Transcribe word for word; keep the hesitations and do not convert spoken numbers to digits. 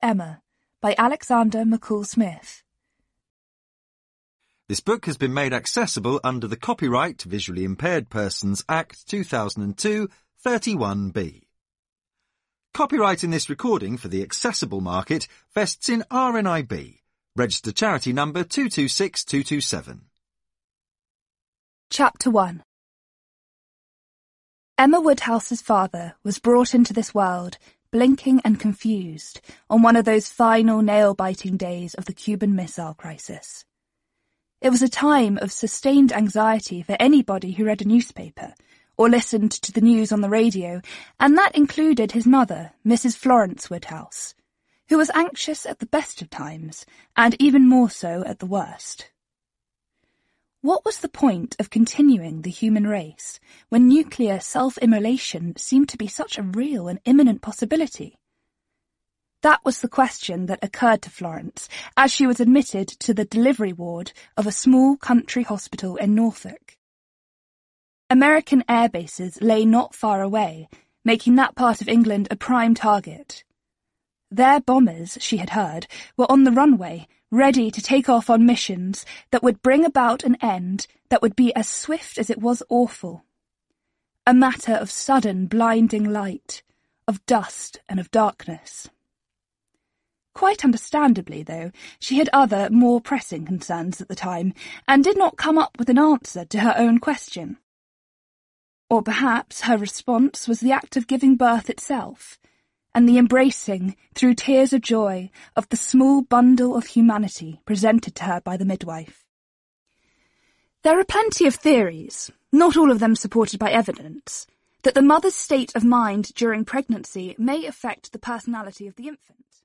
Emma by Alexander McCall Smith. This book has been made accessible under the Copyright Visually Impaired Persons Act two thousand two, thirty-one B. Copyright in this recording for the accessible market vests in R N I B, registered charity number two two six two two seven. Chapter one. Emma Woodhouse's father was brought into this world, blinking and confused, on one of those final nail-biting days of the Cuban Missile Crisis. It was a time of sustained anxiety for anybody who read a newspaper or listened to the news on the radio, and that included his mother, Missus Florence Woodhouse, who was anxious at the best of times, and even more so at the worst. What was the point of continuing the human race when nuclear self-immolation seemed to be such a real and imminent possibility? That was the question that occurred to Florence as she was admitted to the delivery ward of a small country hospital in Norfolk. American air bases lay not far away, making that part of England a prime target. Their bombers, she had heard, were on the runway, ready to take off on missions that would bring about an end that would be as swift as it was awful. A matter of sudden blinding light, of dust and of darkness. Quite understandably, though, she had other, more pressing concerns at the time, and did not come up with an answer to her own question. Or perhaps her response was the act of giving birth itself, and the embracing, through tears of joy, of the small bundle of humanity presented to her by the midwife. There are plenty of theories, not all of them supported by evidence, that the mother's state of mind during pregnancy may affect the personality of the infant.